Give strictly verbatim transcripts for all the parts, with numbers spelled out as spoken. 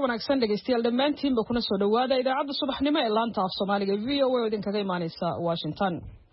wanaagsan dhegeystayaal dhammaantiinba kuna soo dhawaada idaacadda subaxnimo ee laanta af Soomaaliga V O A oo idinkaga imaaneysa Washington.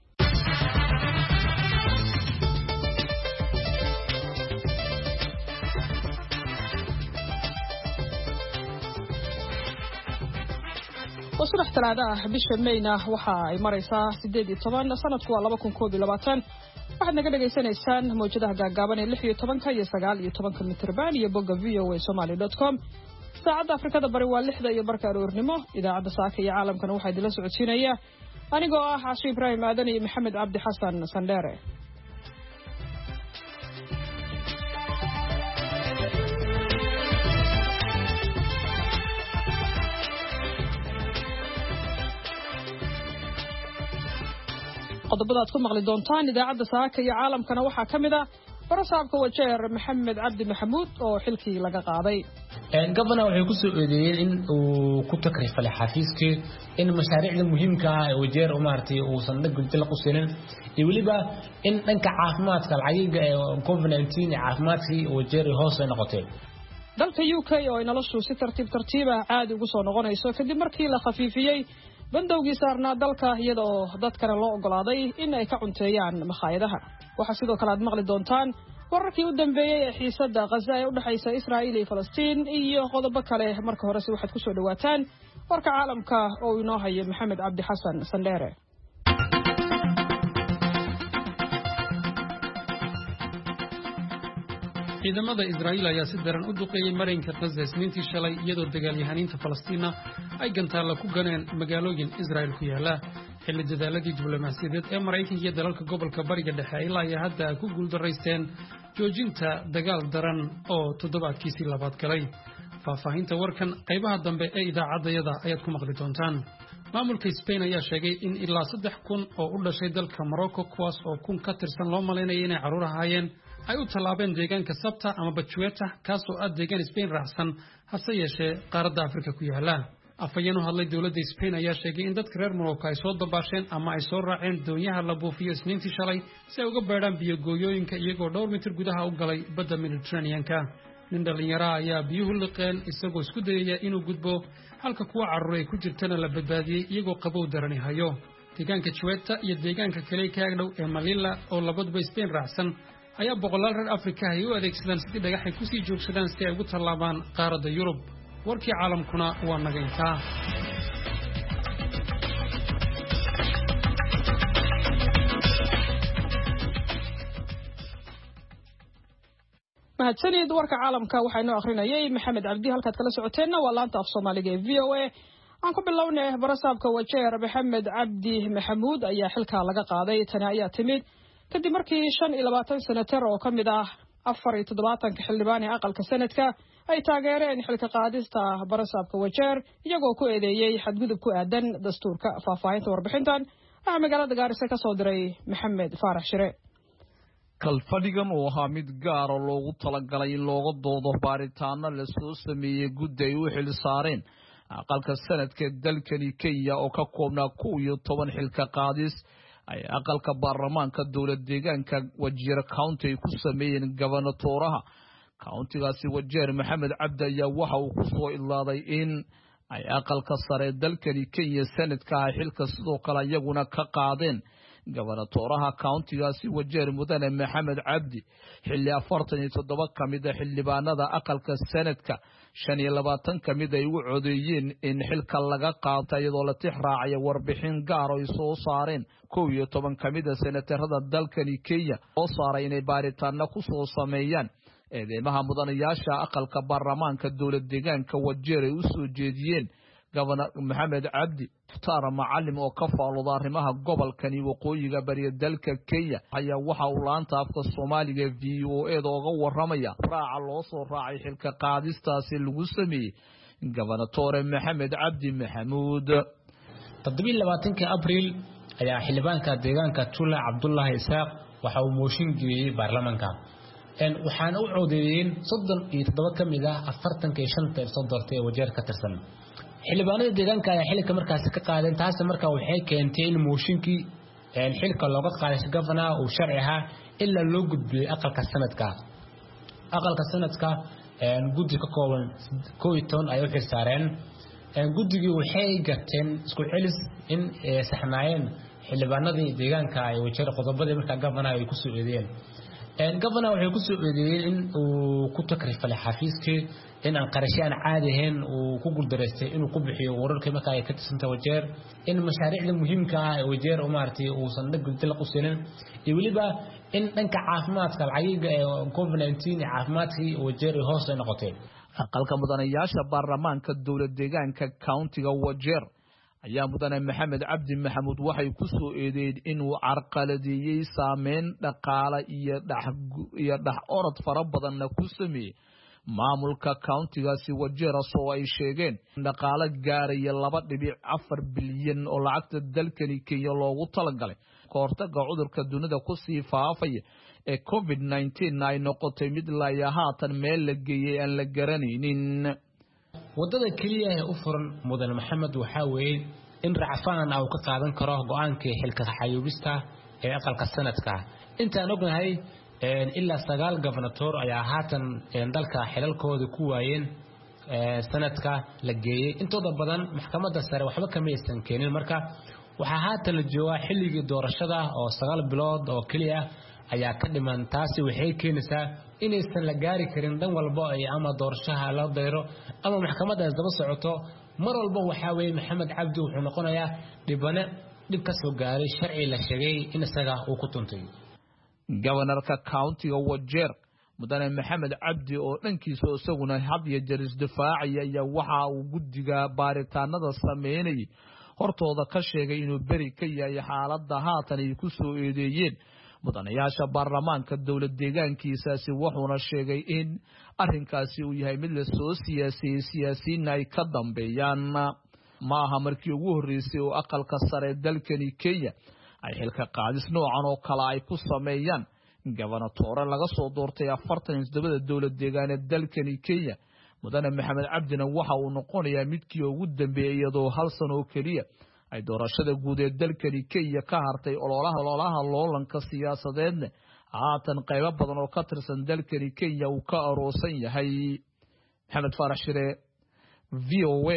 وصبح ثلاثة bisha Mayna waxa ay maraysaa sideed iyo toban sanadku waa laba kun iyo koob iyo labaatan waxaad naga dhageysanaysaan mowjadaha gaagaaban ee lix iyo toban iyo sagaal iyo toban mitirban iyo bogga v o a somali dot com. saacadda Afrikada bari waa lixda iyo barka aroornimo. idaacadda saaka iyo caalamkana waxaa idila socodsiinaya anigoo ah Casho Ibrahim Aadan iyo Maxamed Cabdi Xasan Sandere. qodobada aad ku maqli doontaan idaacadda saaka iyo caalamkana waxaa ka mid ah warasaabka wajeer Maxamed Cabdi Maxamuud oo xilkii laga qaaday. een gabana wuxuu ku soo eedeeyay in uu ku takrifalay xafiiskii in mashaariicda muhiimka ah ee wajeer u maartay uu sanad gudbila qusinin iyo waliba in dhanka caafimaadka lacayiga ee covid nineteen caafimaadkii wajeer hoos ay noqotay. dalka U K oo ay noloshu si tartiib tartiib ah caadi ugu soo noqonayso kadib markii la khafiifiyay bandowgii saarnaa dalka iyadoo dadkana loo ogolaaday in ay ka cunteeyaan makhaayadaha. waxa sidoo kale aad maqli doontaan wararkii u dambeeyay ee xiisadda Gaza ee u dhaxaysa Israa'iil iyo Falastiin iyo qodobo kale. marka hore si waxaad ku soo dhawaataan warka caalamka oo inoo haya Maxamed Cabdi Xasan Sandere. ciidamada Israa'iil ayaa si daran u duqeeyay marinka Gaza isniintii shalay iyadoo dagaalyahaniinta Falastiin ay gantaalo ku ganeen magaalooyin Israa'iil ku yaala. xilli dadaaladii diblomaasiyadeed ee Mareykanka iyo dalalka gobolka Bariga Dhexe ilaa ay hadda ku guuldareysteen joojinta dagaal daran oo toddobaadkiisii labaad galay. faahfaahinta warkan qaybaha dambe ee idaacaddayada ayaad ku maqli doontaan. maamulka Spain ayaa sheegay in ilaa saddex kun oo u dhashay dalka Morocco kuwaas oo kun ka tirsan loo maleynayay inay caruur ahaayeen ay u tallaabeen deegaanka Sabta ama Bachueta kaasoo ah deegaan Spain raacsan hase yeeshee qaaradda Afrika ku yaala. afayeen u hadlay dowladda Spain ayaa sheegay in dadka reer Morocco ay soo dabaasheen ama ay soo raaceen doonyaha la buufiyo isniintii shalay si ay uga beeraan biyo gooyooyinka iyagoo dhowr mitir gudaha u galay badda Mediterranean-ka. nin dhalinyaro ayaa biyuhu liqeen isagoo isku dayaya inuu gudbo halka kuwa carruur ay ku jirtana la badbaadiyey iyagoo qabow darani hayo. deegaanka Chueta iyo deegaanka kale ka agdhow ee Melilla oo labaduba Spain raacsan ayaa boqolaal reer Afrika ay u adeegsadaan sidii dhagax ay ku sii joogsadaan si ay ugu tallaabaan qaaradda Yurub. warkii caalamkuna waa naga intaa. mahadsanid warka caalamka waxaa inoo akhrinayay Maxamed Cabdi. halkaad kala socoteenna waa laanta af Soomaaliga ee V O A. aan ku bilownay warasaabka wajeer Maxamed Cabdi Maxamuud ayaa xilka laga qaaday. tani ayaa timid kadib markii shan iyo labaatan senatar oo ka mid ah afar iyo toddobaatan xildhibaan ee aqalka sanadka ay taageereen xilka qaadista warasaabka wajeer iyagoo ku eedeeyay xadgudub ku aadan dastuurka. faahfaahinta warbixintan waxaa magaalada Gaarisa ka soo diray Maxamed Faarax Shire. kalfadhigan oo ahaa mid gaar ah loogu talagalay in looga doodo baaritaano la soo sameeyay guddi ay u xil saareen aqalka sanadka dalkani Kenya oo ka koobnaa kow iyo toban xilka qaadis ay aqalka baarlamaanka dowlad deegaanka Wajeer County ay ku sameeyeen gobernatoraha countigaasi Wajeer Maxamed Cabdi ayaa waxa uu ku soo ilaaday in ay aqalka sare dalkani Kenya sanadka xilka sidoo kale iyaguna ka qaadeen gobernatoraha countigaasi Wajeer mudane Maxamed Cabdi xilli afartan iyo toddoba kamid ah xildhibaanada aqalka sanadka shan iyo labaatan kamid ay u codeeyeen in xilka laga qaato iyadoo la tixraacay warbixin gaar ah oo soo saareen kow iyo toban kamid ah senatarada dalkani Kenya oo saaray inay baaritaano ku soo sameeyaan eedeymaha mudanayaasha aqalka baarlamaanka dowlad deegaanka Wajeer ay u soo jeediyeen Governor Maxamed Cabdi Futaar Macallim oo ka faalooda arrimaha gobolkani waqooyiga bariga dalka Kenya ayaa waxa uu laanta afka Soomaaliga V O A uga waramaya raaca loo soo raacay xilka qaadistaasi lagu sameeyay Governor Maxamed Cabdi Maxamuud. toddoba iyo labaatanka Abriil ayaa xildhibaanka deegaanka Tula Cabdullahi Isaaq waxa uu mooshin geeyay baarlamaanka een waxaan u codeeyeen soddon iyo toddoba kamid ah afartan iyo shan ee soo doortay Wajeer ka tirsan. xildhibaanada deegaanka ayaa xilka markaas ka qaadeen taas markaa waxay keentay in mooshinkii een xilka looga qaaday governor uu sharci ahaa illa loo gudbiyay aqalka sanadka aqalka sanadka guddi ka kooban koob iyo toban ay u xilsaareen guddigii waxay garteen isku celis in saxnaayeen xildhibaanadii deegaanka ay wajeer qodobadii markaa gabanaha ay ku soo eedeeyeen gabanaha waxay ku soo eedeeyeen in uu ku takrifalay xafiiskii in aan qarasho aan caadi ahayn uu ku guuldareystay inuu ku bixiyo wararkii markaa ay ka tirsantay wajeer in mashaariicda muhiimka ah ee wajeer oo maaragtay uusan dhagdil ku siinin iyo weliba in dhanka caafimaadka lacagiga ee covid nineteen ee caafimaadkii wajeer ay hoos ay noqotay aqalka mudanayaasha baarlamaanka dowlad deegaanka countiga wajeer ayaa mudane maxamed cabdi maxamuud waxay ku soo eedeeyeen inuu carqaladeeyay saameyn dhaqaale iyo dhax iyo dhax orod fara badanna ku sameeyay maamulka countigaasi wajeer soo ay sheegeen dhaqaale gaaraya laba dhibic afar bilyan oo lacagta dalkani Kenya loogu talagalay ka hortagga cudurka dunida ku sii faafaya ee covid nineteen ay noqotay mid la yahaatan meel la geeyay aan la garanaynin wadada kaliya ee u furan mudane maxamed waxa weeye in racfaan uu ka qaadan karo go'aankii xilka xayuubista ee aqalka sanadka intaan ognahay ilaa sagaal governator ayaa haatan dalka xilalkooda ku waayeen sanadka la geeyay intooda badan maxkamadda sare waxba kama aysan keenin marka waxa haatan la joogaa xilligii doorashada oo sagaal bilood oo kaliya ayaa ka dhiman taasi waxay keenaysaa inaysan la gaari karin dhan walba ay ama doorashaha la dayro ama maxkamadda daba socoto mar walba waxa weeye maxamed cabdi wuxuu noqonayaa dhibane dhib ka soo gaaray sharci la sheegay in isaga uu ku tuntay governorka countiga wajeer mudane maxamed cabdi oo dhankiisa isaguna had iyo jeer isdifaacaya ayaa waxa uu guddiga baaritaanada sameynay hortooda ka sheegay inuu beri ka yahay xaaladda haatan ay ku soo eedeeyeen mudanayaasha baarlamaanka dowlad deegaankiisaasi wuxuuna sheegay in arrinkaasi uu yahay mid la soo siyaasiyey siyaasiyiin ay ka dambeeyaan ma aha markii ugu horreysay oo aqalka sare dalkani Kenya ay xilka qaadis noocan oo kale ay ku sameeyaan gobernatore laga soo doortay afartan iyo toddoba dowlad deegaaneed dalkani Kenya mudane maxamed cabdina waxa uu noqonayaa midkii ugu dambeeyay iyadoo hal sano oo kaliya ay doorashada guud ee dalkani Kenya ka hartay ololaha ololaha loolanka siyaasadeedna haatan qaybo badan oo ka tirsan dalkani Kenya uu ka aroosan yahay maxamed farax shire V O A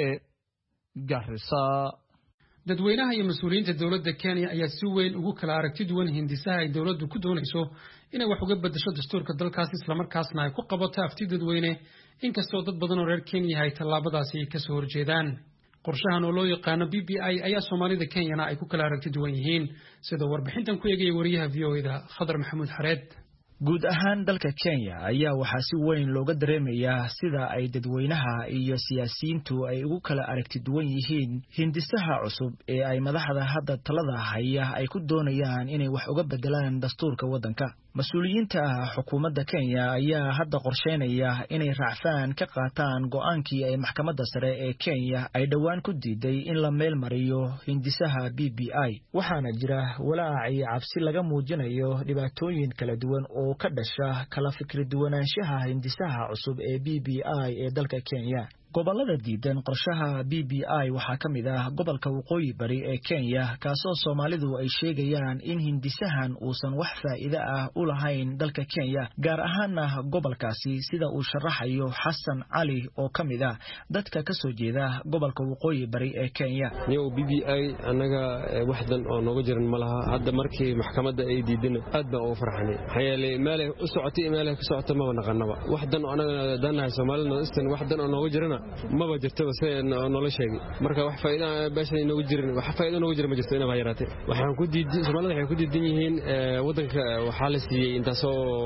Garissa dadweynaha iyo mas'uuliyiinta dawladda Kenya ayaa si weyn ugu kala aragti duwan hindisaha ay dawladdu ku doonayso inay wax uga bedesho dastuurka dalkaas isla markaasna ay ku qabato afti dadweyne inkastoo dad badan oo reer Kenya ay tallaabadaasi ka soo horjeedaan qorshahan oo loo yaqaan B B I ayaa Soomaalida Kenyana ay ku kala aragti duwan yihiin sida warbixintan ku eegay wariyaha V O A da Khadar Maxamuud Xareed guud ahaan dalka Kenya ayaa waxaa si weyn looga dareemayaa sida ay dadweynaha iyo siyaasiyiintu ay ugu kala aragti duwan yihiin hindisaha cusub ee ay madaxda hadda talada haya ay ku doonayaan inay wax uga bedelaan dastuurka waddanka mas'uuliyiinta xukuumadda Kenya ayaa hadda qorsheynaya inay raacfaan ka qaataan go'aankii ay maxkamadda sare ee Kenya ay dhawaan ku diiday in la meel mariyo hindisaha B B I waxaana jira walaac iyo cabsi laga muujinayo dhibaatooyin kala duwan oo ka dhasha kala fikir duwanaanshaha hindisaha cusub ee B B I ee dalka Kenya gobolada diidan qorshaha B B I waxaa ka mid ah gobolka waqooyi bari ee Kenya kaasoo Soomaalidu ay sheegayaan in hindisahan uusan wax faa'iido ah u lahayn dalka Kenya gaar ahaan gobolkaasi sida uu sharaxayo Xasan Cali oo ka mid ah dadka ka soo jeeda gobolka waqooyi bari ee Kenya niyo B B I anaga waxdan oo nooga jiran malaha hadda markii maxkamadda ay diideen aad baa u farxanay xayale meel u socotay meel ka socotay ma naqanaba waxdan anaga danahay Soomaalidu istan waxdan oo nooga jirana ma ba jirto se nolol sheegay marka wax faa'iido baashay inuu jirin wax faa'iido inuu jiro ma jirto inaba yaraatay waxaan ku diiday Soomaalida waxay ku diidan yihiin wadanka waxa la siiyay intaas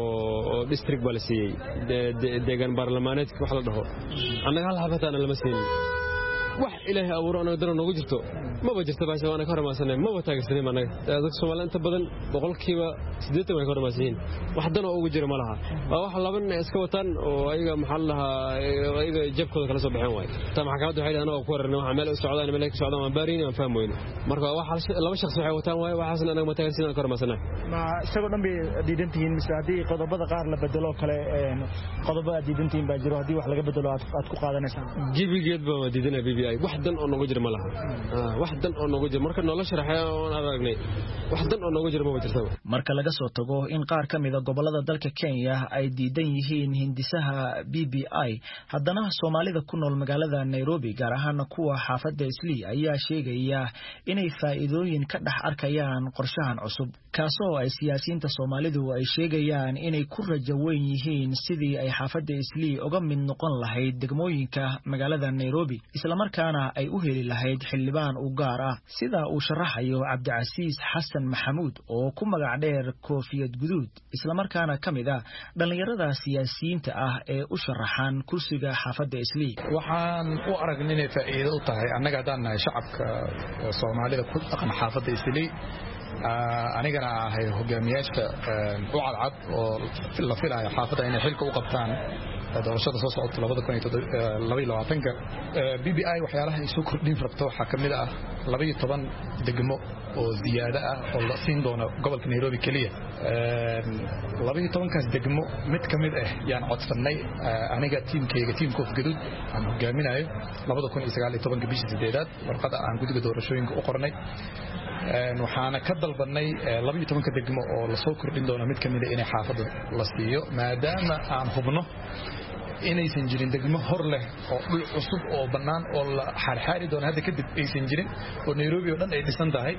oo district baa la siiyay deegaan baarlamaaneedka wax la dhaho anaga hal habatan lama siin wax ilaahay abuuro anaga daro noogu jirto ma ba jirto baashay waana ka hormaasnay ma ba taageersanay anaga dadka Soomaaliyeed inta badan boqolkiiba siddeetan way ka hormaaseen wax dan oo ugu jira ma laha waa wax laban iska wataan oo ayaga maxal laha ayaga jabkooda kala soo baxeen way ta maxkamaddu waxay leedahay ku wararnay waxa meel u socdaan meel ay ka socdaan ma baarin aan fahmoyn marka wax laba shakhsi waxay wataan way waxaasna anaga ma taageersanay ka hormaasnay ma isagoo dhan bay diidantihiin mise haddii qodobada qaar la bedelo kale qodobada diidantihiin baa jiro haddii wax laga bedelo aad ku qaadanaysaan jibigeed baa diidanay B B I wax dan oo nooga jira ma laha wax dan oo nooga jira marka nolosha sharaxay oo aragnay wax dan oo nooga jira ma jirto marka laga soo tago in qaar ka mid ah gobolada dalka Kenya ay diidan yihiin hindisaha B B I haddana Soomaalida ku nool magaalada Nairobi gaar ahaan kuwa xaafadda Islii ayaa sheegaya inay faa'iidooyin ka dhex arkayaan qorshahan cusub kaasoo ay siyaasiyiinta Soomaalidu ay sheegayaan inay ku rajo weyn yihiin sidii ay xaafadda Islii uga mid noqon lahayd degmooyinka magaalada Nairobi isla markaana ay u heli lahayd xildhibaan u gaar ah sida uu sharaxayo Cabdicasiis Xasan Maxamuud oo ku magac dheer koofiyad guduud isla markaana kamid ah dhalinyarada siyaasiyiinta ah ee u sharaxan kursiga xaafadda Islii waxaan u aragnay inay faa'iido u tahay annaga hadaan nahay shacabka Soomaalida ku dhaqan xaafadda Islii anigana ahay hogaamiyaasha u cadcad oo la filayo xaafadda inay xilka u qabtaan doorashada soo socota labada kun iyo laba iyo labaatanka B B I waxyaalaha ay soo kordhin rabto waxaa ka mid ah laba iyo toban degmo oo ziyaada ah oo la siin doono gobolka Nairobi kaliya laba iyo tobankaas degmo mid ka mid ah yaan codsanay aniga tiimkayga tiimka Gaduud aan hogaaminayo labada kun iyo sagaal iyo toban bishii sideedaad warqada aan guddiga doorashooyinka u qornay waxaana ka dalbanay laba iyo toban degmo oo la soo kordhin doono mid ka mid ah inay xaafadda la siiyo maadaama aan hubno inaysan jirin degmo hor leh oo dhul cusub oo banaan oo la xarxaari doono hadda kadib aysan jirin oo Nairobi oo dhan ay dhisan tahay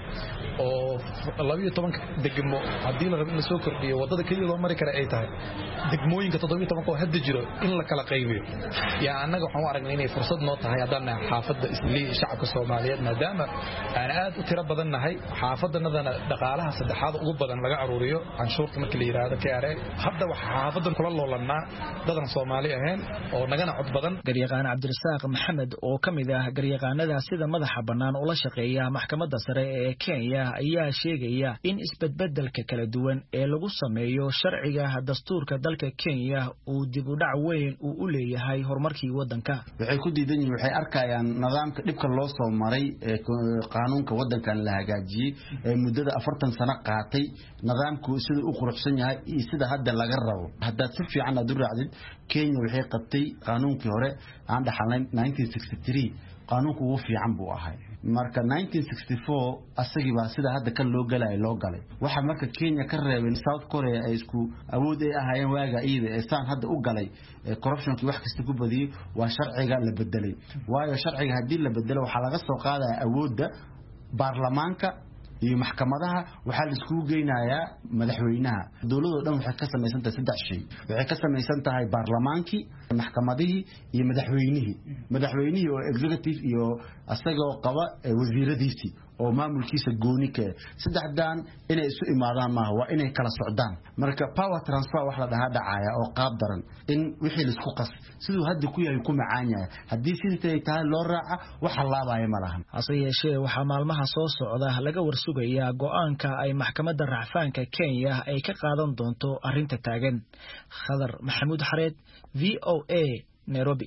oo laba iyo toban degmo haddii la rabo in la soo kordhiyo wadada kaliya loo mari kara ay tahay degmooyinka toddoba iyo toban oo hadda jiro in la kala qaybiyo yaa annaga waxaan u aragnay inay fursad noo tahay haddaan xaafadda Islii shacabka Soomaaliyeed maadaama aan aad u tiro badan nahay xaafaddanadana dhaqaalaha saddexaad ugu badan laga aruuriyo canshuurta markii la yiraahdo K R A hadda waxa xaafaddan kula loolanaa dadan Soomaali ah oo nagana cod badan garyaqaan Cabdirasaaq Maxamed oo kamid ah garyaqaanada sida madaxa banaan ula shaqeeya maxkamadda sare ee Kenya ayaa sheegaya in isbedbedelka kala duwan ee lagu sameeyo sharciga dastuurka dalka Kenya uu dib u dhac weyn u leeyahay horumarkii wadanka waxay ku diidan yihiin waxay arkayaan nidaamka dhibka loo soo maray ee qaanuunka wadankan la hagaajiyay ee muddada afartan sano qaatay nidaamku sida uu quruxsan yahay iyo sida hadda laga rabo hadda si fiican aad u raacdid Kenya waxay qabtay qaanuunkii hore aan dhaxalnay nineteen sixty-three qaanuunku uu fiican buu ahay marka nineteen sixty-four asagii baa sida hadda kan loo galay loo galay waxa marka Kenya ka reebeen South Korea ay isku awood ay ahaayeen waaga iyada ee saan hadda u galay corruptionkii wax kasta ku badiyay waa sharciga la bedelay waayo sharciga hadii la bedelo waxa laga soo qaadaa awoodda baarlamaanka iyo maxkamadaha waxa la isku geynayaa madaxweynaha dawladda dhan waxay ka samaysan tahay saddex shay waxay ka samaysan tahay baarlamaankii maxkamadihii iyo madaxweynihii madaxweynihii oo executive iyo asagoo qaba wasiiradiisii oo maamulkiisa gooni ka saddexdan inay isu imaadaan ma waa inay kala socdaan marka power transfer wax la dhahaa dhacaya oo qaab daran in wixii la isku qas sidoo hadda ku yahay ku macaan yahay hadii sidii tahay loo raaca waxa laabaya ma lahan hase yeeshee waxa maalmaha soo socda laga warsugayaa go'aanka ay maxkamadda racfaanka Kenya ay ka qaadan doonto arrinta taagan Khadar Maxamuud Xareed V O A Nairobi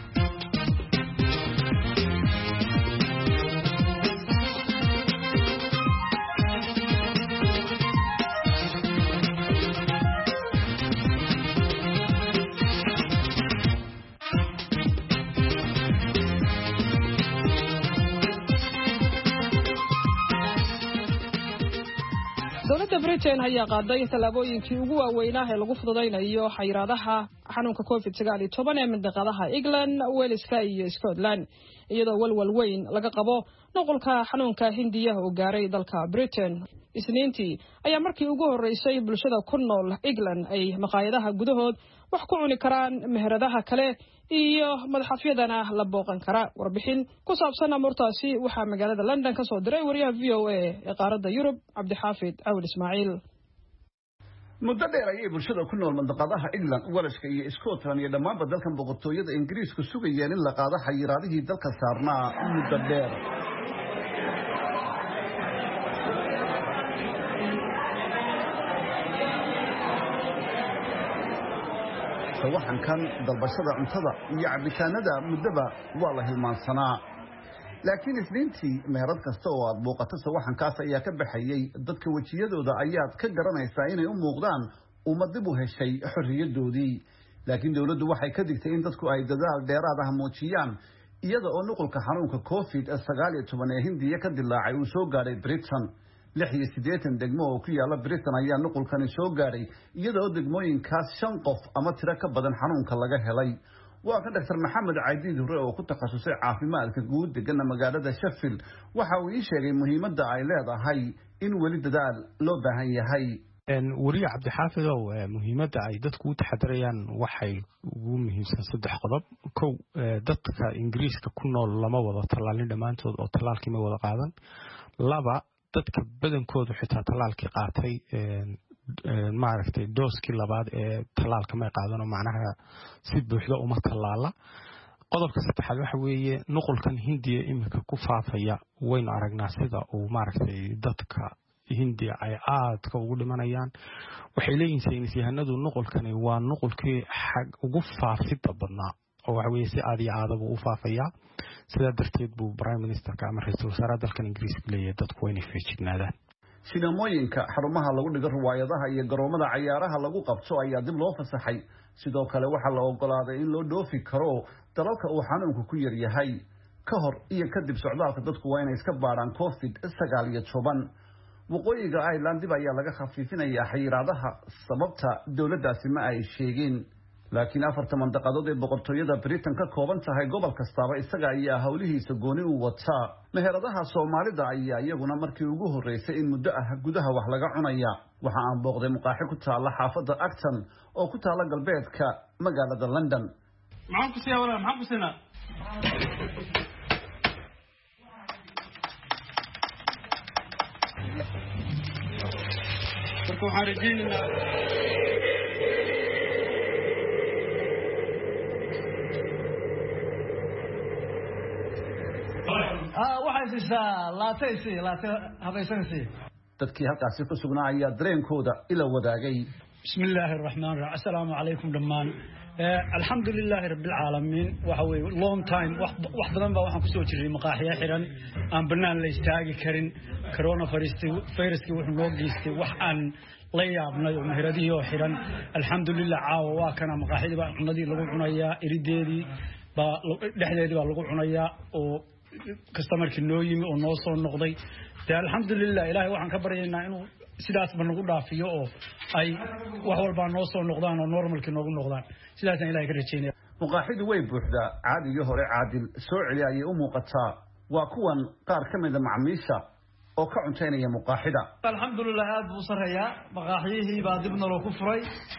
dowladda Britain ayaa qaaday talaabooyinkii ugu waaweynaa ee lagu fududeynayo xayiraadaha xanuunka covid sagaal iyo toban ee mandaqadaha England, Wales iyo Scotland iyadoo walwal weyn laga qabo nuqulka xanuunka Hindiya oo gaaray dalka Britain. Isniintii ayaa markii ugu horeysay bulshada ku nool England ay maqaayadaha gudahood wax ku cuni karaan meheradaha kale iyo madaxafyadana la booqan kara. Warbixin ku saabsan amurtaasi waxaa magaalada London ka soo diray wariyaha V O A ee qaaradda Yurub Cabdixaafid Awil Ismaaciil. muddo dheer ayay bulshada ku nool mandaqadaha England, Wales iyo Scotland iyo dhammaanba dalkan boqortooyada Ingiriisku sugayeen in la qaado xayiraadihii dalka saarnaa muddo dheer. waxaan kan dalbashada cuntada iyo cabitaanada muddaba waa la hilmaansanaa laakiin isniintii meherad kasta oo aad booqato sawaxankaas ayaa ka baxayay dadka wejiyadooda ayaad ka garanaysaa inay u muuqdaan uma dib u heshay xorriyadoodii laakiin dawladdu waxay ka digtay in dadku ay dadaal dheeraad ah muujiyaan iyada oo nuqulka xanuunka covid sagaal iyo toban ee hindiya ka dilaacay uu soo gaaray britain lix iyo siddeetan degmo oo ku yaala britain ayaa nuqulkani soo gaaray iyada oo degmooyinkaas shan qof ama tiro ka badan xanuunka laga helay waa kan doctor maxamed caydiid hore oo ku takhasusay caafimaadka guud degana magaalada Sheffield waxa uu ii sheegay muhiimadda ay leedahay in weli dadaal loo baahan yahay wariye cabdixaafid oo muhiimadda ay dadku u taxadarayaan waxay ugu muhiimsan saddex qodob kow dadka ingiriiska ku nool lama wada tallaalin dhammaantood oo tallaalkii ma wada qaadan laba dadka badankoodu xitaa tallaalkii qaatay maaragtay dooskii labaad ee tallaalka may qaadan oo macnaha si buuxda uma tallaala qodobka saddexaad waxa weeye nuqulkan hindiya iminka ku faafaya waynu aragnaa sida uu maaragtay dadka hindiya ay aadka ugu dhimanayaan waxay leeyihiin saynis yahanadu nuqulkani waa nuqulkii xag ugu faafidda badnaa oo waxa weeye si aad iyo aadabu u faafaya sidaa darteed buu prime ministerka ama ra-iisul wasaaraha dalkan ingiriiska leeyahay dadku waa inay feejignaadaan sinamooyinka xarumaha lagu dhigo riwaayadaha iyo garoomada cayaaraha lagu qabto ayaa dib loo fasaxay sidoo kale waxaa la ogolaaday in loo dhoofi karo dalalka uu xanuunku ku yar yahay ka hor iyo kadib socdaalka dadku waa inay iska baadhaan covid sagaal iyo toban waqooyiga Ireland dib ayaa laga khafiifinayaa xayiraadaha sababta dawladdaasi ma ay sheegin laakiin afarta mandaqadood ee boqortooyada Britain ka kooban tahay gobol kastaba isaga ayaa hawlihiisa gooni u wataa meheradaha Soomaalida ayaa iyaguna markii ugu horeysay in muddo ah gudaha wax laga cunaya waxa aan booqday maqaaxi ku taala xaafadda Acton oo ku taala galbeedka magaalada London maxaan ku sii walaal maxaan ku siinaa marka waxaan rajaynaynaa waxay siisaa laataysi laate habaysanaysi dadkii halkaasi ku sugnaa ayaa dareenkooda ila wadaagay bismillaahi raxmaani raxiim assalaamu calaykum dhammaan alxamdulilaahi rabbil caalamiin waxa weeye long time wax badan baa waxaan kusoo jiray maqaaxiya xiran aan bannaan la istaagi karin corona viruskii wuxuu noo geystay wax aan la yaabnay oo meheradihii oo xiran alxamdulilah caawa waa kana maqaaxidii baa cunadii lagu cunayaa irideedii baa dhexdeedii baa lagu cunayaa oo customerkii noo yimi oo noo soo noqday dee alxamdulilah ilaahay waxaan ka baryaynaa inuu sidaasba nagu dhaafiyo oo ay wax walbaa noo soo noqdaan oo normalkii noogu noqdaan sidaasaan ilahay ka rajaynaya maqaaxidu way buuxdaa caadigii hore caadil soo celi ayay u muuqataa waa kuwan qaar ka mida macmiisha oo ka cuntaynaya maqaaxida alxamdulilah aad buu sareeyaa maqaaxiyihii baa dib naloo ku furay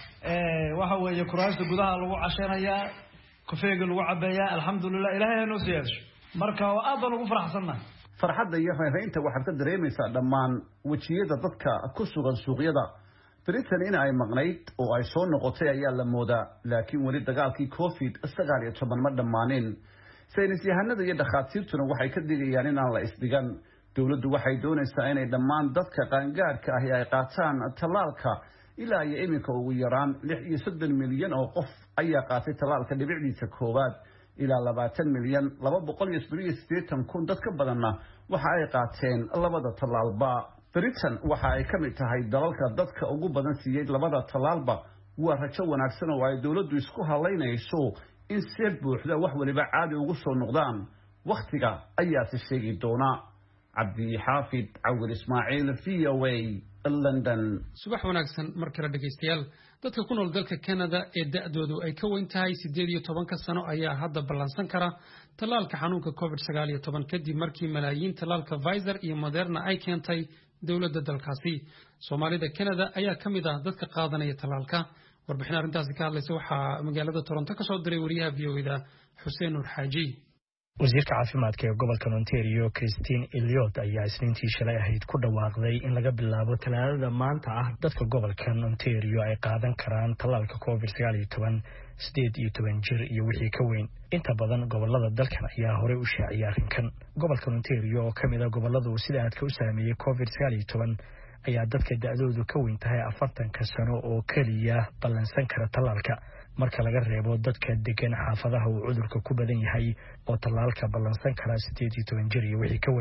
waxa weeye kuraasta gudaha lagu cashanayaa kafeega lagu cabeeyaa alxamdulilah ilaahay ha noo siyaasho marka aad baan ugu faraxsannahay farxadda iyo reeraynta waxaad ka dareemaysaa dhammaan wejiyada dadka ku sugan suuqyada Britain in ay maqnayd oo ay soo noqotay ayaa la moodaa laakiin weli dagaalkii covid sagaal iyo toban ma dhammaanin saynis yahanada iyo dhakhaatiirtuna waxay ka digayaan in aan la isdhigan dawladdu waxay doonaysaa inay dhammaan dadka qaangaarka ahi ay qaataan tallaalka ilaa iyo iminka ugu yaraan lix iyo soddon milyan oo qof ayaa qaatay tallaalka dhibicdiisa koowaad ilaa labaatan milyan laba boqol iyo siddeetan kun dad ka badanna waxa ay qaateen labada tallaalba Britain waxa ay ka mid tahay dalalka dadka ugu badan siiyay labada tallaalba waa rajo wanaagsan oo ay dawladdu isku halaynayso in si buuxda wax waliba caadi ugu soo noqdaan waqtiga ayaa si sheegi doona cabdi xaafid cawil ismaaciil v o a London subax wanaagsan markale dhageystayaal dadka ku nool dalka Canada ee da'doodu ay ka weyn tahay siddeed iyo toban sano ayaa hadda ballansan kara tallaalka xanuunka covid sagaal iyo toban kadib markii malaayiin tallaalka Pfizer iyo Moderna ay keentay dawladda dalkaasi Soomaalida Canada ayaa ka mid ah dadka qaadanaya tallaalka warbixin arrintaasi ka hadlaysa waxaa magaalada Toronto ka soo diray wariyaha V O A Xuseen Nur Xaaji wasiirka caafimaadka ee gobolka Ontario Christine Elliott ayaa isniintii shalay ahayd ku dhawaaqday in laga bilaabo talaadada maanta ah dadka gobolka Ontario ay qaadan karaan tallaalka covid sagaal iyo toban sideed iyo toban jir iyo wixii ka weyn inta badan gobolada dalkan ayaa hore u shaaciyay arrinkan gobolka Ontario oo kamid ah gobolada uu sida aadka u saameeyay covid sagaal iyo toban ayaa dadka da'doodu ka weyn tahay afartan sano oo kaliya ballansan kara tallaalka marka laga reebo dadka degan xaafadaha uu cudurka ku badan yahay oo tallaalka ballansan kara sideed iyo toban jir iyo wixii ka weyn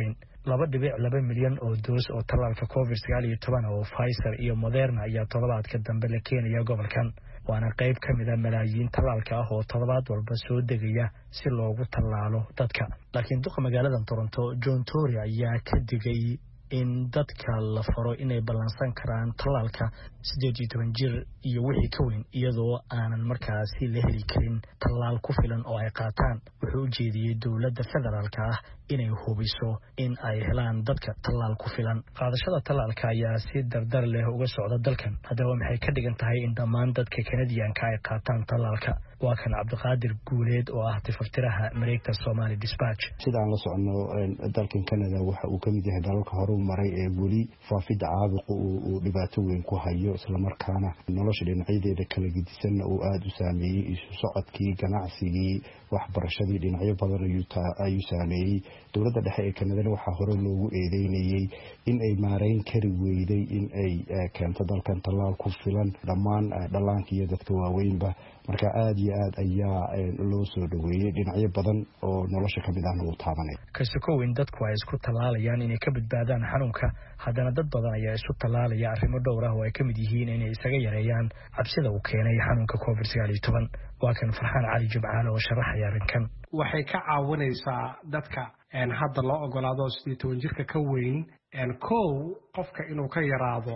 laba dhibic laba milyan oo doos oo tallaalka covid sagaal iyo toban oo Pfizer iyo Moderna ayaa toddobaadka dambe la keenaya gobolkan waana qayb ka mid ah malaayiin tallaalka ah oo toddobaad walba soo degaya si loogu tallaalo dadka laakiin duqa magaalada Toronto John Tory ayaa ka digay in dadka la faro inay ballansan karaan tallaalka siddeed iyo toban jir iyo wixii ka weyn iyadoo aanan markaasi la heli karin tallaal ku filan oo ay qaataan wuxuu u jeediyey dowladda federaalka ah inay hubiso in ay helaan dadka tallaal ku filan qaadashada tallaalka ayaa si dardar leh uga socda dalkan haddaba maxay ka dhigan tahay in dhammaan dadka Canadianka ay qaataan tallaalka waa kan Cabdiqaadir Guuleed oo ah tifaftiraha Mareegta Somali Dispatch sidaan la socono dalkan Canada waxa uu kamid yahay dalalka hore u maray ee weli faafida caabuqa uu dhibaato weyn ku hayo isla markaana nolosha dhinacyadeeda kala gedisan oo aad u saameeyay isu socodkii ganacsigii waxbarashadii dhinacyo badan ayuu saameeyay dowladda dhexe ee Canada waxa hore loogu eedeynayay in ay maareyn kari weyday in ay keento dalkan tallaal ku filan dhammaan dhallaanka iyo dadka waaweynba marka aad iyo aad ayaa loo soo dhaweeyay dhinacyo badan oo nolosha kamid ah uu taabanay kasoo weyn dadku ay isku tallaalayaan inay ka badbaadaan xanuunka haddana dad badan ayaa isku tallaalaya arrimo dhowr ah oo ay kamid yihiin inay isaga yareeyaan cabsida uu keenay xanuunka covid sagaal iyo toban waa kan Farxaan Cali Jimcaale oo sharaxaya arrinkan waxay ka caawinaysaa dadka aan hadda loo ogolaado siddeed iyo toban jirka ka weyn aan koow qofka inuu ka yaraado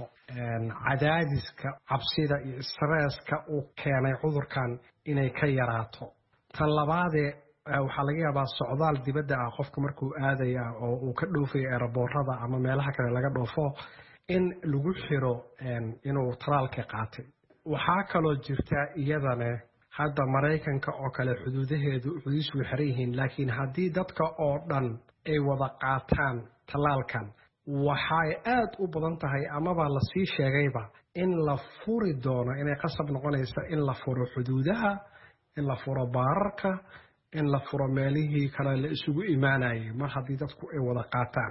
cadaadiska cabsida iyo stresska uu keenay cudurkan inay ka yaraato tan labaade waxaa laga yaabaa socdaal dibadda ah qofka markuu aadaya oo uu ka dhoofayo aeroboorada ama meelaha kale laga dhoofo in lagu xiro inuu talaalka qaatay waxaa kaloo jirta iyadana hadda Mareykanka oo kale xuduudaheedu xuduus way xiran yihiin laakiin haddii dadka oo dhan ay wada qaataan talaalkan waxay aad u badan tahay amaba la sii sheegayba in la furi doono inay qasab noqonaysa in la furo xuduudaha in la furo baararka in la furo meelihii kale la isugu imaanayay mar haddii dadku ay wada qaataan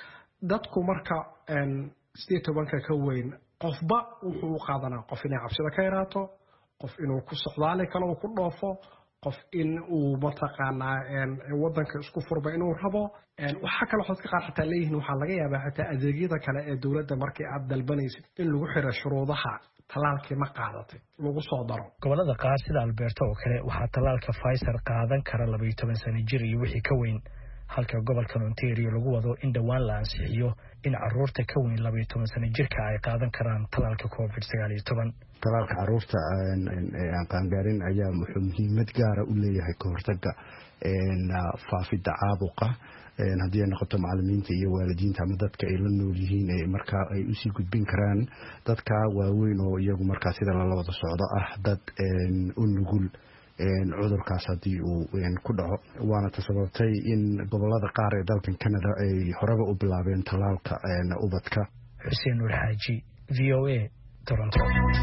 dadku marka siddeed iyo tobanka ka weyn qofba wuxuu u qaadanaa qof inay cabsida ka yaraato qof inuu ku socdaali karo uu ku dhoofo qof in uu mataqaanaa wadanka isku furba inuu rabo waxa kale oo dadka qaar xataa leeyihiin waxaa laga yaabaa xataa adeegyada kale ee dowladda markii aad dalbanaysid in lagu xiro shuruudaha talaalkii ma qaadatay lagu soo daro gobolada qaar sida Alberta oo kale waxaa talaalka Pfizer qaadan kara laba iyo toban sano jir iyo wixii ka weyn halka gobolka Ontario lagu wado in dhawaan la ansixiyo in caruurta ka weyn laba iyo toban sano jirka ay qaadan karaan talaalka covid sagaal iyo toban talaalka caruurta aan qaangaarin ayaa muhiimad gaar ah u leeyahay ka hortagga faafida caabuqa haddii ay noqoto macallimiinta iyo waalidiinta ama dadka ay la nool yihiin ee markaa ay u sii gudbin karaan dadka waaweyn oo iyagu markaa sida la wada socdo ah dad u nugul cudurkaas haddii uu ku dhaco waana sababtay in gobolada qaar ee dalkan Canada ay horeba u bilaabeen talaalka ubadka Xuseen Nur Xaaji V O A Toronto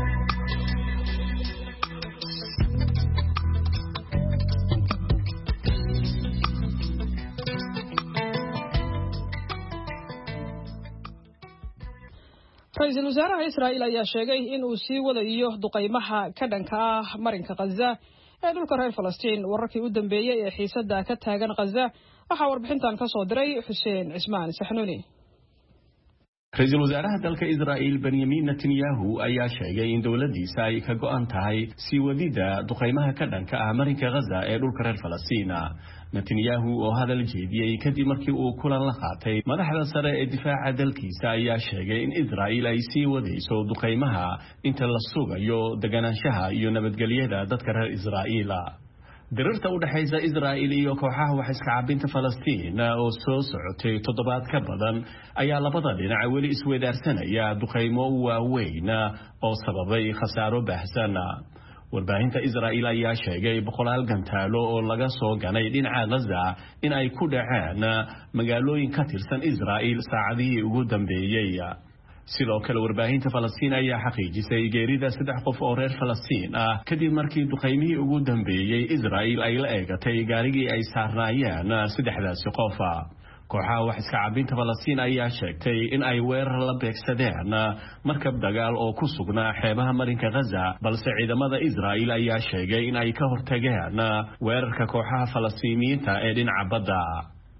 Ra'iisul Wasaaraha Israa'iil ayaa sheegay in uu sii wadayo duqeymaha ka dhanka ah marinka Gaza ee dhulka reer Falastiin wararkii u dambeeyay ee xiisadda ka taagan Gaza waxa warbixintan ka soo diray Xuseen Cismaan Saxnuuni Ra'iisul Wasaaraha dalka Israa'iil Benjamin Netanyahu ayaa sheegay in dawladdiisa ay ka go'an tahay sii wadida duqeymaha ka dhanka ah marinka Gaza ee dhulka reer Falastiin Netanyahu oo hadal jeediyay kadib markii uu kulan la qaatay madaxda sare ee difaaca dalkiisa ayaa sheegay in Israa'iil ay sii wadayso duqeymaha inta la sugayo deganaanshaha iyo nabadgelyada dadka reer Israa'iil dirirta u dhaxaysa Israa'iil iyo kooxaha wax iska caabinta Falastiin oo soo socotay toddobaad ka badan ayaa labada dhinac weli isweydaarsanaya duqeymo waaweyn oo sababay khasaaro baahsan warbaahinta Israa'iil ayaa sheegay boqolaal gantaalo oo laga soo ganay dhinaca Gaza in ay ku dhaceen magaalooyin ka tirsan Israa'iil saacadihii ugu dambeeyay sidoo kale warbaahinta Falastiin ayaa xaqiijisay geerida saddex qof oo reer Falastiin ah kadib markii duqeymihii ugu dambeeyay Israa'iil ay la eegatay gaarigii ay saarnaayeen saddexdaasi qof kooxaha wax iska caabinta Falastiin ayaa sheegtay in ay weerar la beegsadeen markab dagaal oo ku sugnaa xeebaha marinka Gaza balse ciidamada Israa'iil ayaa sheegay in ay ka hortageen weerarka kooxaha Falastiiniyiinta ee dhinaca badda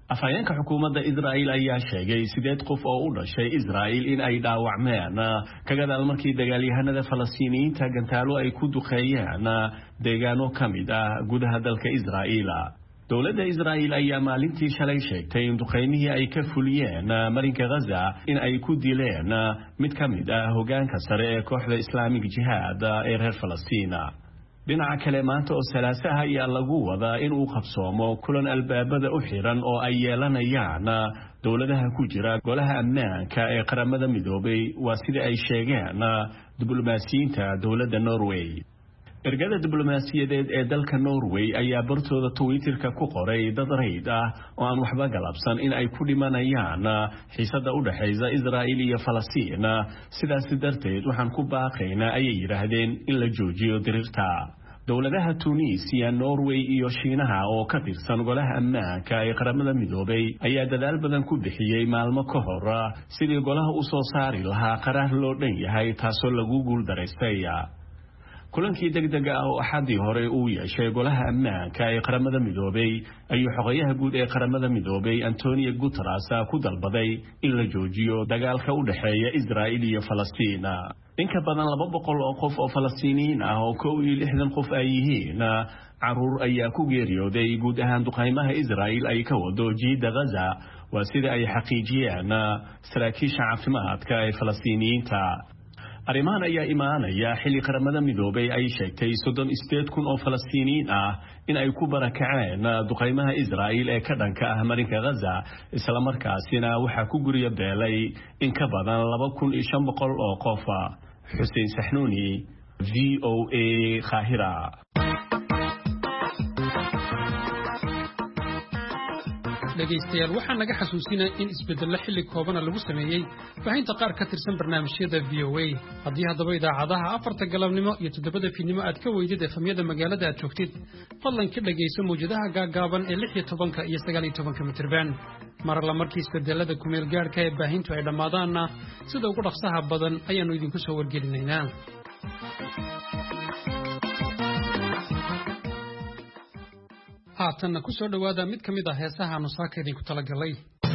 afhayeenka xukuumadda Israa'iil ayaa sheegay sideed qof oo u dhashay Israa'iil in ay dhaawacmeen ka gadaal markii dagaalyahanada Falastiiniyiinta gantaalo ay ku duqeeyeen deegaano ka mid ah gudaha dalka Israa'iil. dowladda Israa'iil ayaa maalintii shalay sheegtay in duqeymihii ay ka fuliyeen marinka Gaza in ay ku dileen mid ka mid ah hoggaanka sare ee kooxda Islaamic Jihad ee reer Falastiin. dhinaca kale maanta oo salaasaha ayaa lagu wadaa in uu qabsoomo kulan albaabada u xiran oo ay yeelanayaan dowladaha ku jira golaha ammaanka ee qaramada midoobay waa sida ay sheegeen diblomaasiyiinta dowladda Norway. ergada diblomaasiyadeed ee dalka Norway ayaa bartooda Twitterka ku qoray dad rayd ah oo aan waxba galabsan in ay ku dhimanayaan xiisada u dhaxaysa Israa'iil iyo Falastiin, sidaas darteed waxaan ku baaqaynaa ayay yiraahdeen in la joojiyo dirirta. dowladaha Tunisia, Norway iyo Shiinaha oo ka tirsan golaha ammaanka ee qaramada midoobay ayaa dadaal badan ku bixiyay maalmo ka hor sidii golaha u soo saari lahaa qaraar loo dhan yahay taasoo lagu guul daraystay. kulankii degdega ah oo axadii hore uu yeeshay golaha ammaanka ee qaramada midoobay ayuu xogayaha guud ee qaramada midoobay Antonio Guterres ku dalbaday in la joojiyo dagaalka u dhaxeeya Israa'iil iyo Falastiin. in ka badan laba boqol oo qof oo Falastiiniyiin ah oo kow iyo lixdan qof ay yihiin caruur ayaa ku geeriyooday guud ahaan duqeymaha Israa'iil ay ka wado jiida Gaza, waa sida ay xaqiijiyeen saraakiisha caafimaadka ee Falastiiniyiinta. arrimahan ayaa imaanaya xilli qaramada midoobay ay sheegtay soddon iyo sideed kun oo Falastiiniyiin ah in ay ku barakaceen duqeymaha Israa'iil ee ka dhanka ah marinka Gaza, isla markaasina waxaa ku guriya beelay in ka badan laba kun iyo shan boqol oo qof. Xuseen Saxnuuni, V O A, Qaahira. dhegaystayaal waxaa naga xasuusinaya in isbeddello xilli koobana lagu sameeyey baahinta qaar ka tirsan barnaamijyada V O A. haddii haddaba idaacadaha afarta galabnimo iyo toddobada fiidnimo aad ka weydid efamyada magaalada aad joogtid, fadlan ka dhegayso mawjadaha gaagaaban ee lix iyo tobanka iyo sagaal iyo tobanka mitirban. mar alla markii isbeddelada kumeel gaadhka ee baahintu ay dhammaadaanna sida ugu dhaqsaha badan ayaannu idinku soo wargelinaynaa. haatanna ku soo dhowaada mid ka mid ah heesaha aanu saaka idinku talagalay.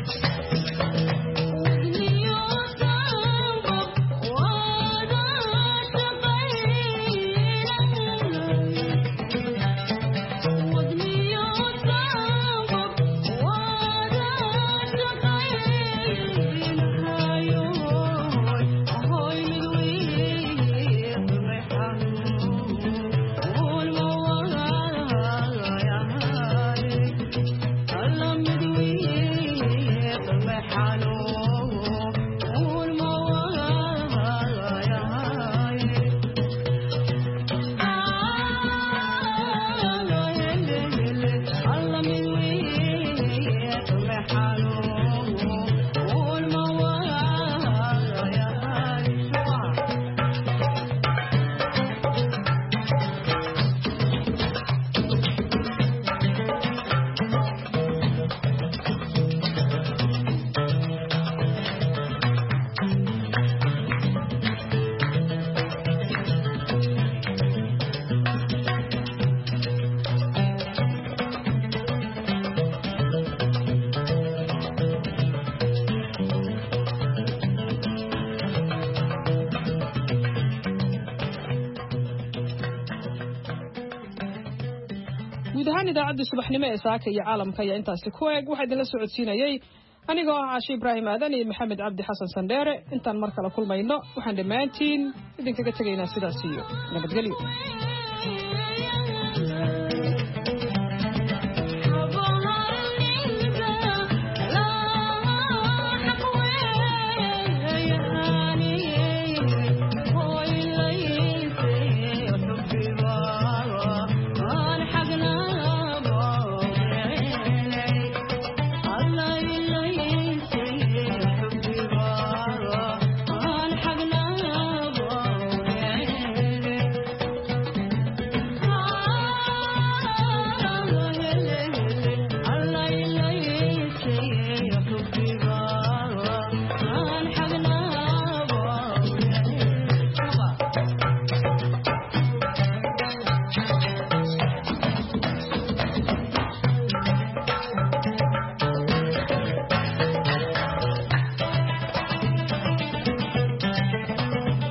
guud ahaan idaacadda subaxnimo ee saaka iyo caalamka ayaa intaasi ku eeg. waxaa idinla socodsiinayey anigoo ah Caashi Ibraahim Aadan iyo Maxamed Cabdi Xasan Sandheere. intaan mar kale kulmayno waxaan dhammaantiin idinkaga tegaynaa sidaas iyo nabadgelyo.